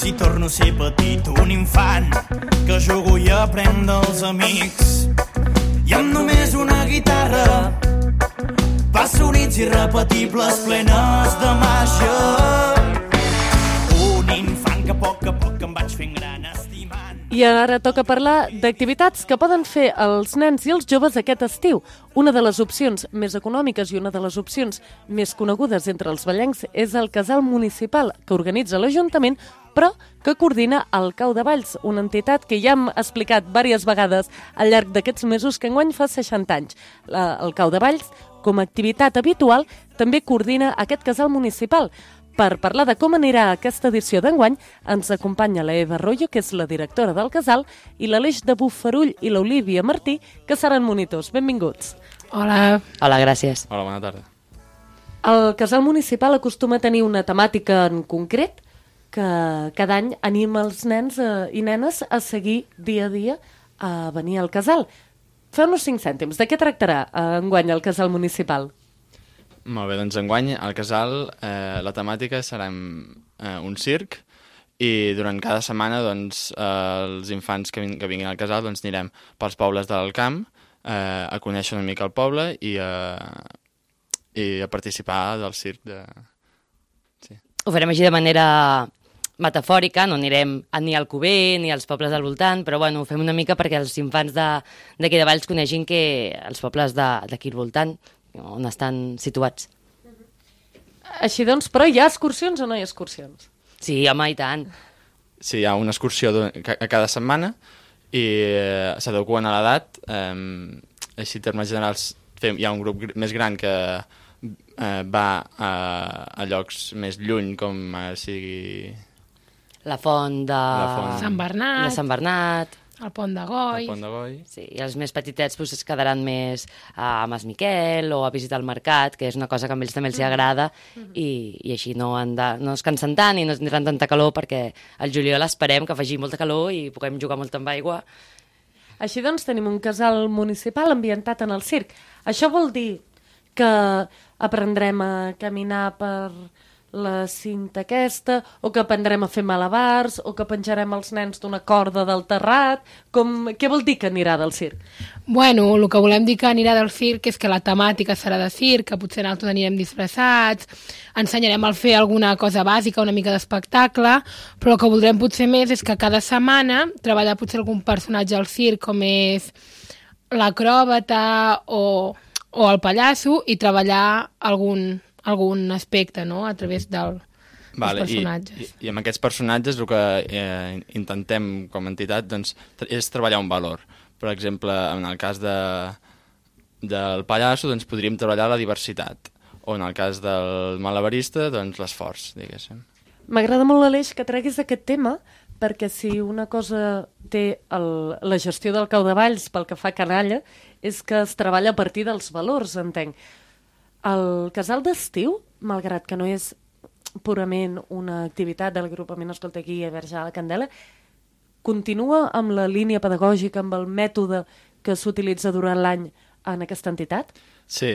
i torno a ser petit, un infant que jugo i aprenc dels amics. I amb només una guitarra passo nits irrepetibles plenes de màgia. Un infant que a poc em vaig fent gran estimant. I ara toca parlar d'activitats que poden fer els nens i els joves aquest estiu. Una de les opcions més econòmiques i una de les opcions més conegudes entre els vallencs és el casal municipal que organitza l'Ajuntament, però que coordina el Cau de Valls, una entitat que ja hem explicat diverses vegades al llarg d'aquests mesos que enguany fa 60 anys. El Cau de Valls, com a activitat habitual, també coordina aquest casal municipal. Per parlar de com anirà aquesta edició d'enguany, ens acompanya la Eva Arroyo, que és la directora del casal, i l'Aleix de Bofarull i l'Olívia Martí, que seran monitors. Benvinguts. Hola. Hola, gràcies. Hola, bona tarda. El casal municipal acostuma a tenir una temàtica en concret que cada any anima els nens i nenes a seguir dia a dia a venir al casal. Feu-nos 5 cèntims. De què tractarà enguany el casal municipal? Molt bé, doncs enguany al casal la temàtica serà un circ i durant cada setmana doncs, els infants que vinguin al casal doncs, anirem pels pobles del camp a conèixer una mica el poble i a participar del circ. Sí. Ho farem així de manera metafòrica, no anirem ni al Cuber ni als pobles del voltant, però bueno, ho fem una mica perquè els infants d'aquí de Valls coneixin que els pobles d'aquí al voltant on estan situats. Així doncs, però hi ha excursions o no hi ha excursions? Sí, home, i tant. Sí, hi ha una excursió a cada setmana i s'adequen a l'edat. Així, en termes generals, hi ha un grup més gran que va a llocs més lluny, com sigui la font de Sant Bernat, el Pont de Goi. Sí, i els més petitets doncs, es quedaran més a Mas Miquel o a visitar el mercat, que és una cosa que a ells també els agrada, i així no es cansen tant i no tindran tanta calor, perquè al juliol esperem que faci molta calor i puguem jugar molt amb aigua. Així doncs tenim un casal municipal ambientat en el circ. Això vol dir que aprendrem a caminar per la cinta aquesta, o que aprendrem a fer malabars, o que penjarem els nens d'una corda del terrat. Què vol dir que anirà del circ? Bueno, el que volem dir que anirà del circ és que la temàtica serà de circ, que potser nosaltres anirem disfressats, ensenyarem a fer alguna cosa bàsica, una mica d'espectacle, però el que voldrem potser més és que cada setmana treballar potser algun personatge al circ, com és l'acròbata o el pallasso, i treballar algun aspecte, no?, a través dels personatges. I amb aquests personatges el que intentem com a entitat doncs, és treballar un valor. Per exemple, en el cas del pallasso doncs, podríem treballar la diversitat, o en el cas del malabarista doncs, l'esforç, diguéssim. M'agrada molt, Aleix, que treguis aquest tema, perquè si una cosa té la gestió del Cau de Valls pel que fa a canalla, és que es treballa a partir dels valors, entenc. El casal d'estiu, malgrat que no és purament una activitat de l'agrupament Escolta Aquí a Verge a la Candela, continua amb la línia pedagògica, amb el mètode que s'utilitza durant l'any en aquesta entitat? Sí.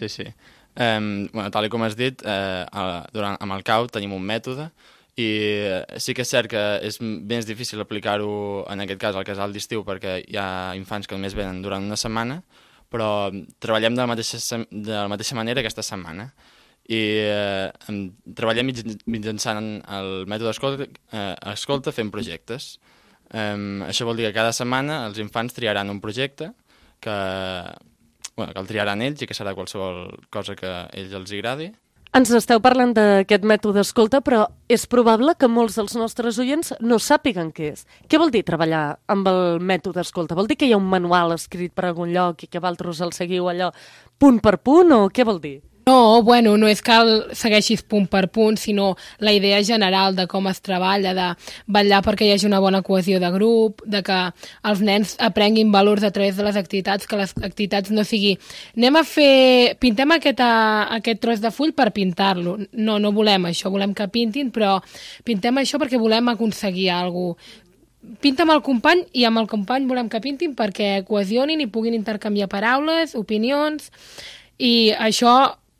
Tal com has dit, amb el CAU tenim un mètode i sí que és cert que és més difícil aplicar-ho en aquest cas al casal d'estiu perquè hi ha infants que només venen durant una setmana, però treballem de la mateixa manera aquesta setmana i treballem mitjançant el mètode escolta fent projectes. Això vol dir que cada setmana els infants triaran un projecte que el triaran ells i que serà qualsevol cosa que a ells els agradi. Ens esteu parlant d'aquest mètode escolta, però és probable que molts dels nostres oients no sàpiguen què és. Què vol dir treballar amb el mètode escolta? Vol dir que hi ha un manual escrit per algun lloc i que vosaltres el seguiu allò punt per punt, o què vol dir? No, bueno, no és que el segueixis punt per punt, sinó la idea general de com es treballa, de vetllar perquè hi hagi una bona cohesió de grup, de que els nens aprenguin valors a través de les activitats, que les activitats no sigui pintem aquest tros de full per pintar-lo. No volem això, volem que pintin, però pintem això perquè volem aconseguir alguna cosa. Pinta amb el company i amb el company volem que pintin perquè cohesionin i puguin intercanviar paraules, opinions, i això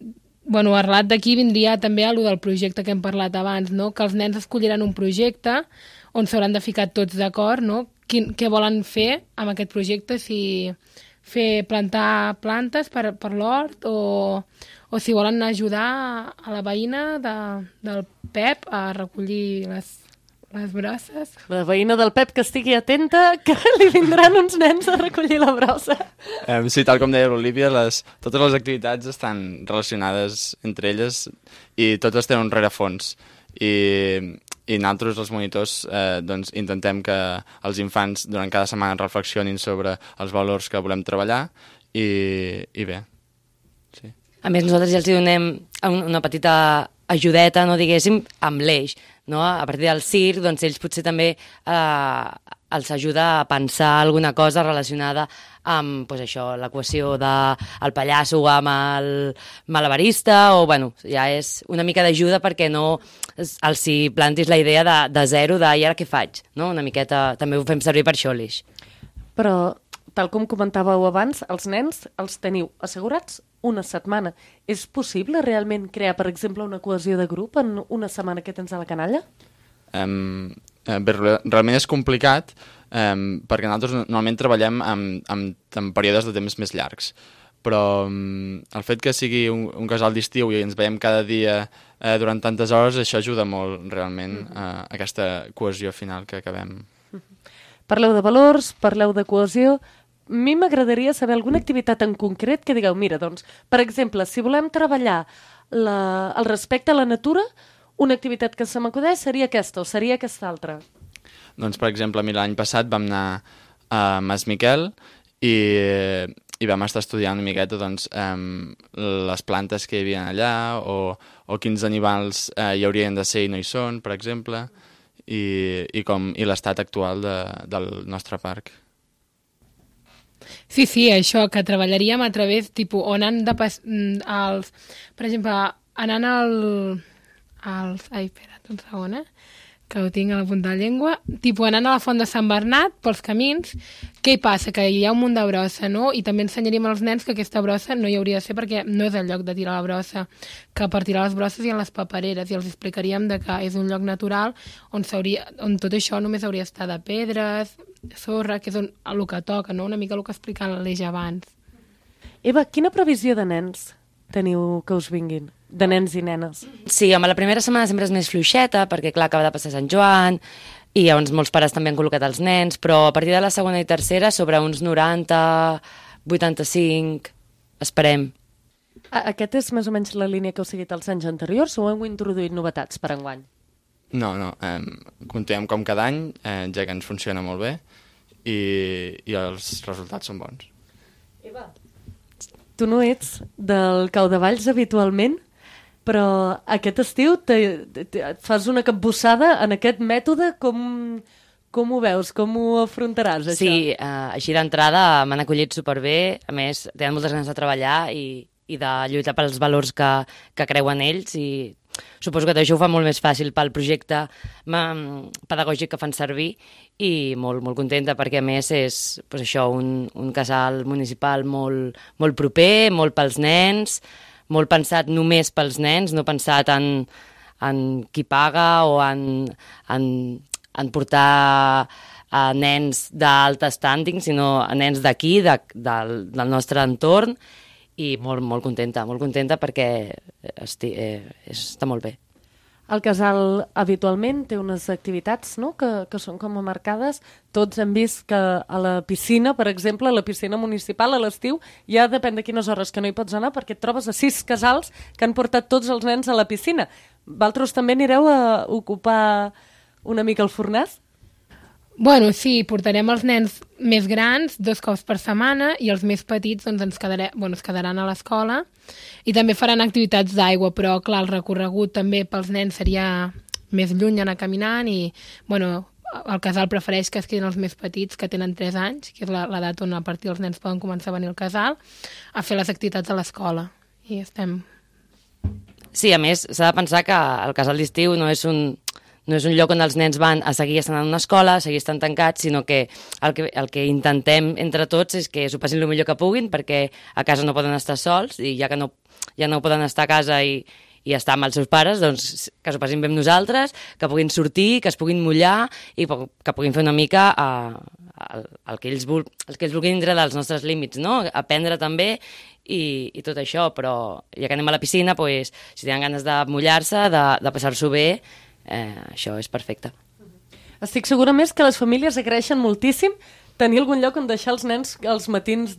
arrelat d'aquí vindria també a lo del projecte que hem parlat abans, no? Que els nens escolliran un projecte on s'hauran de ficar tots d'acord, no? Què volen fer amb aquest projecte, si fer plantar plantes per l'hort o si volen ajudar a la veïna del Pep a recollir les brosses. La veïna del Pep que estigui atenta, que li vindran uns nens a recollir la brossa. Sí, tal com deia l'Olívia, totes les activitats estan relacionades entre elles i totes tenen un rerefons. I nosaltres, els monitors, doncs, intentem que els infants durant cada setmana reflexionin sobre els valors que volem treballar i bé. Sí. A més, nosaltres ja els donem una petita ajudeta, no diguéssim, amb l'eix. No? A partir del circ, doncs ells potser també els ajuda a pensar alguna cosa relacionada amb doncs això, l'equació del pallasso amb el malabarista, o bueno, ja és una mica d'ajuda perquè no els hi plantis la idea de zero, i ara què faig? No? Una miqueta també ho fem servir per això, l'eix. Però, tal com comentàveu abans, els nens els teniu assegurats una setmana. És possible realment crear, per exemple, una cohesió de grup en una setmana que tens a la canalla? Realment és complicat perquè nosaltres normalment treballem en períodes de temps més llargs, però el fet que sigui un casal d'estiu i ens veiem cada dia durant tantes hores, això ajuda molt realment a aquesta cohesió final que acabem. Parleu de valors, parleu de cohesió. A mi m'agradaria saber alguna activitat en concret que digueu, mira, doncs, per exemple, si volem treballar el respecte a la natura, una activitat que se m'acudeix seria aquesta o seria aquesta altra. Doncs, per exemple, l'any passat vam anar a Mas Miquel i vam estar estudiant una miqueta doncs, les plantes que hi havia allà o quins animals hi haurien de ser i no hi són, per exemple, i l'estat actual del nostre parc. Sí, això, que treballaríem a través, tipus, on han de per exemple, anant ai, espera't un segon, que ho tinc a la punta de la llengua, tipus, anant a la font de Sant Bernat, pels camins, què hi passa? Que hi ha un munt de brossa, no? I també ensenyaríem als nens que aquesta brossa no hi hauria de ser perquè no és el lloc de tirar la brossa, que per tirar les brosses hi ha les papereres, i els explicaríem que és un lloc natural on tot això només hauria d'estar de pedres, sorra, que és el que toca, no? Una mica el que explicava l'Eix abans. Eva, quina previsió de nens teniu que us vinguin? De nens i nenes? Sí, home, la primera setmana sempre és més fluixeta, perquè clar, acaba de passar Sant Joan, i llavors molts pares també han col·locat els nens, però a partir de la segona i tercera, sobre uns 90, 85, esperem. Aquest és més o menys la línia que heu seguit els anys anteriors o heu introduït novetats per enguany? No, continuem com cada any, ja que ens funciona molt bé i els resultats són bons. Eva, tu no ets del Cau de Valls habitualment, però aquest estiu et fas una capbussada en aquest mètode. Com ho veus? Com ho afrontaràs, això? Sí, així d'entrada m'han acollit superbé, a més tenen moltes ganes de treballar i de lluitar pels valors que creuen ells, i suposo que això ho fa molt més fàcil pel projecte pedagògic que fan servir, i molt, molt contenta perquè a més és doncs això, un casal municipal molt proper, molt pels nens, molt pensat només pels nens, no pensat en qui paga o en portar a nens d'alt standing, sinó a nens d'aquí, del nostre entorn, i molt contenta perquè està molt bé. El casal habitualment té unes activitats, no?, que són com a marcades. Tots hem vist que a la piscina, per exemple, a la piscina municipal a l'estiu, ja depèn de quines hores que no hi pots anar perquè et trobes a 6 casals que han portat tots els nens a la piscina. Vosaltres també anireu a ocupar una mica el fornàs? Bueno, sí, portarem els nens més grans 2 cops per setmana i els més petits doncs, es quedaran a l'escola, i també faran activitats d'aigua, però clar, el recorregut també pels nens seria més lluny anar caminant, i bueno, el casal prefereix que es quedin els més petits, que tenen 3 anys, que és l'edat on a partir dels nens poden començar a venir al casal, a fer les activitats a l'escola. I estem... Sí, a més, s'ha de pensar que el casal d'estiu no és un lloc on els nens van a seguir estant en una escola, a seguir estant tancats, sinó que el que intentem entre tots és que s'ho passin el millor que puguin, perquè a casa no poden estar sols, i ja que no ja no poden estar a casa i estar amb els seus pares, doncs que s'ho passin bé amb nosaltres, que puguin sortir, que es puguin mullar i que puguin fer una mica el que ells vulguin dintre dels nostres límits, no? Aprendre també i tot això, però ja que anem a la piscina, doncs, si tenen ganes de mullar-se, de passar-s'ho bé, això és perfecte. Estic segura més que les famílies agraeixen moltíssim tenir algun lloc on deixar els nens els matins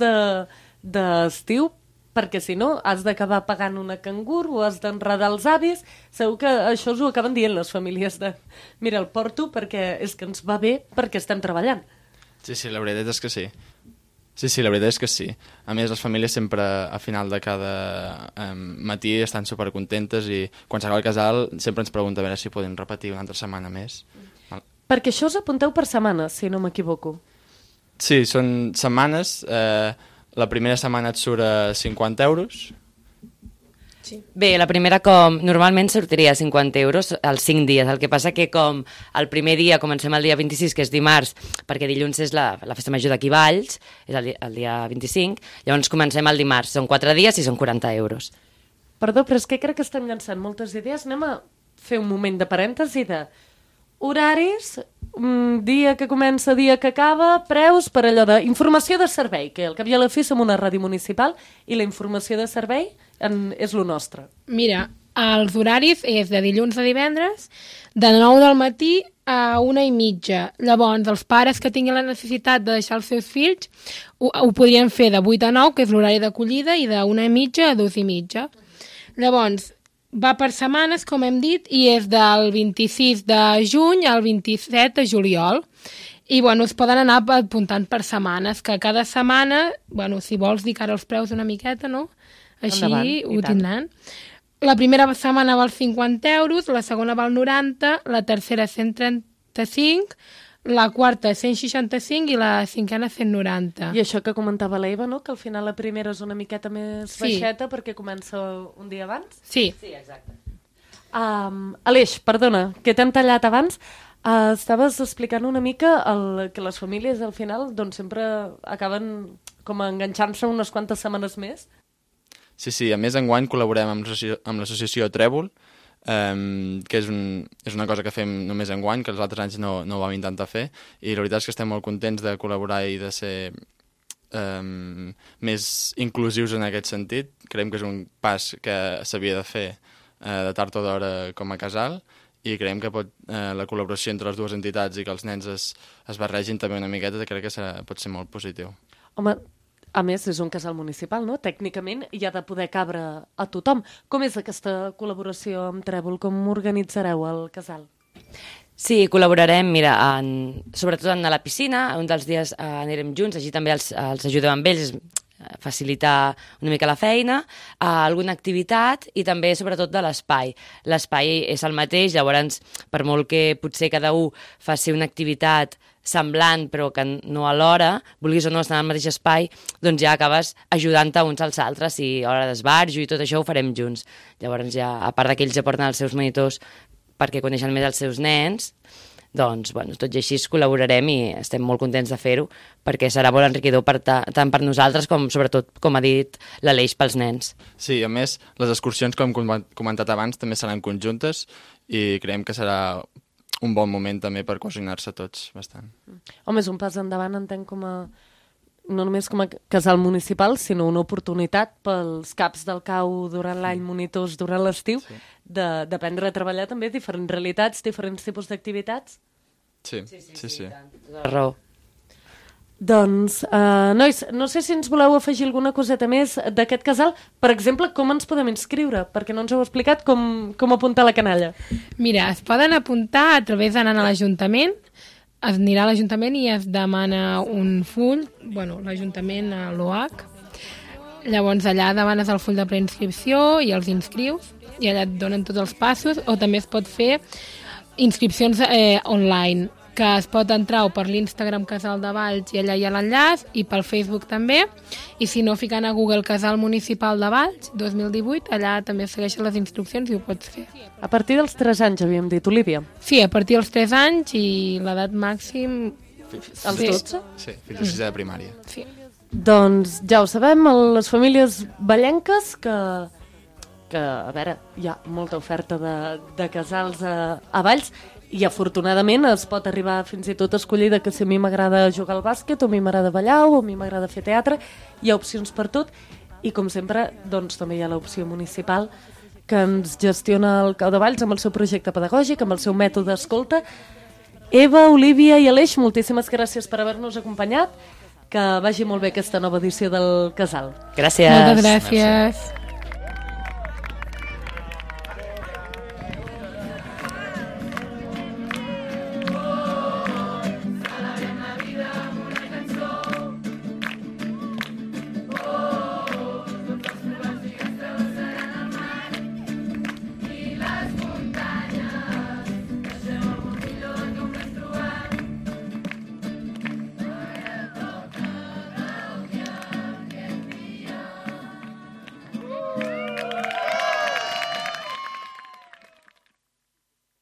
d'estiu, perquè si no has d'acabar pagant una cangur o has d'enredar els avis. Segur que això us ho acaben dient les famílies de mira, el porto perquè és que ens va bé perquè estem treballant. Sí, la veritat és que sí. Sí, la veritat és que sí. A més, les famílies sempre, a final de cada matí, estan supercontentes i quan s'acaba el casal sempre ens pregunta a veure si podem repetir una altra setmana més. Perquè això us apunteu per setmana, si no m'equivoco. Sí, són setmanes. La primera setmana et surt a 50 euros. Sí. Bé, la primera normalment sortiria a 50 euros als 5 dies, el que passa que com el primer dia comencem el dia 26, que és dimarts, perquè dilluns és la festa major d'aquí Valls, és el dia 25, llavors comencem el dimarts, són 4 dies i són 40 euros. Perdó, però és que crec que estem llançant moltes idees. Anem a fer un moment de parèntesi de horaris, dia que comença, dia que acaba, preus per allò d'informació de servei, que al cap i a la fi som una ràdio municipal i la informació de servei és lo nostre. Mira, els horaris és de dilluns a divendres, de 9 del matí a 1:30. Llavors, els pares que tinguin la necessitat de deixar els seus fills ho podrien fer de 8 a 9, que és l'horari d'acollida, i de 1:30 a 2:30. Llavors, va per setmanes, com hem dit, i és del 26 de juny al 27 de juliol. I, es poden anar apuntant per setmanes, que cada setmana, si vols dir que ara els preus una miqueta, no? Així ho tindran. La primera setmana val 50 euros, la segona val 90, la tercera 135, la quarta 165 i la cinquena 190. I això que comentava l'Eva, no? Que al final la primera és una miqueta més baixeta perquè comença un dia abans? Sí. Sí, exacte. Aleix, perdona, que t'hem tallat abans. Estaves explicant una mica que les famílies al final doncs sempre acaben com enganxant-se unes quantes setmanes més. Sí, a més enguany col·laborem amb l'associació Trèvol, que és una cosa que fem només enguany, que els altres anys no ho vam intentar fer, i la veritat és que estem molt contents de col·laborar i de ser més inclusius en aquest sentit. Creiem que és un pas que s'havia de fer de tard o d'hora com a casal, i creiem que la col·laboració entre les dues entitats i que els nens es barregin també una miqueta, crec que pot ser molt positiu. Home, a més, és un casal municipal, no? Tècnicament hi ha de poder cabre a tothom. Com és aquesta col·laboració amb Trèvol? Com organitzareu el casal? Sí, col·laborarem, mira, sobretot a la piscina, un dels dies anirem junts, així també els ajudem amb ells, facilitar una mica la feina, alguna activitat i també sobretot de l'espai. L'espai és el mateix, llavors per molt que potser cada un faci una activitat semblant però que no alhora, vulguis o no estar en el mateix espai, doncs ja acabes ajudant-te uns als altres i a l'hora d'esbarjo i tot això ho farem junts. Llavors ja, a part que ells ja porten els seus monitors perquè coneixen més els seus nens, doncs, tot i així col·laborarem i estem molt contents de fer-ho perquè serà molt enriquidor tant per nosaltres com, sobretot, com ha dit l'Aleix, pels nens. Sí, a més, les excursions, com hem comentat abans, també seran conjuntes i creiem que serà un bon moment també per cohesionar-se tots bastant. Home, és un pas endavant, entenc, no només com a casal municipal, sinó una oportunitat pels caps del cau durant l'any, monitors durant l'estiu, d'aprendre a treballar també diferents realitats, diferents tipus d'activitats. Sí. Tota raó. Doncs, nois, no sé si ens voleu afegir alguna coseta més d'aquest casal. Per exemple, com ens podem inscriure? Perquè no ens heu explicat com apuntar la canalla. Mira, es poden apuntar a través d'anar a l'Ajuntament. Es anirà a l'Ajuntament i es demana un full, l'Ajuntament a l'OAC. Llavors allà demanes el full de preinscripció i els inscrius i allà et donen tots els passos, o també es pot fer inscripcions online, que es pot entrar o per l'Instagram Casal de Valls i allà hi ha l'enllaç, i pel Facebook també, i si no, ficant a Google Casal Municipal de Valls 2018, allà també segueixen les instruccions i ho pots fer. A partir dels 3 anys, havíem dit, Olívia? Sí, a partir dels 3 anys i l'edat màxim... Els 12? Sí, fins a 6 de primària. Sí. Doncs ja ho sabem, les famílies vallenques que que, a veure, hi ha molta oferta de casals a Valls, i afortunadament es pot arribar fins i tot a escollir que si a mi m'agrada jugar al bàsquet, o a mi m'agrada ballar, o a mi m'agrada fer teatre, hi ha opcions per tot, i com sempre doncs, també hi ha l'opció municipal que ens gestiona el Cau de Valls amb el seu projecte pedagògic, amb el seu mètode escolta. Eva, Olívia i Aleix, moltíssimes gràcies per haver-nos acompanyat, que vagi molt bé aquesta nova edició del Casal. Gràcies. Moltes gràcies.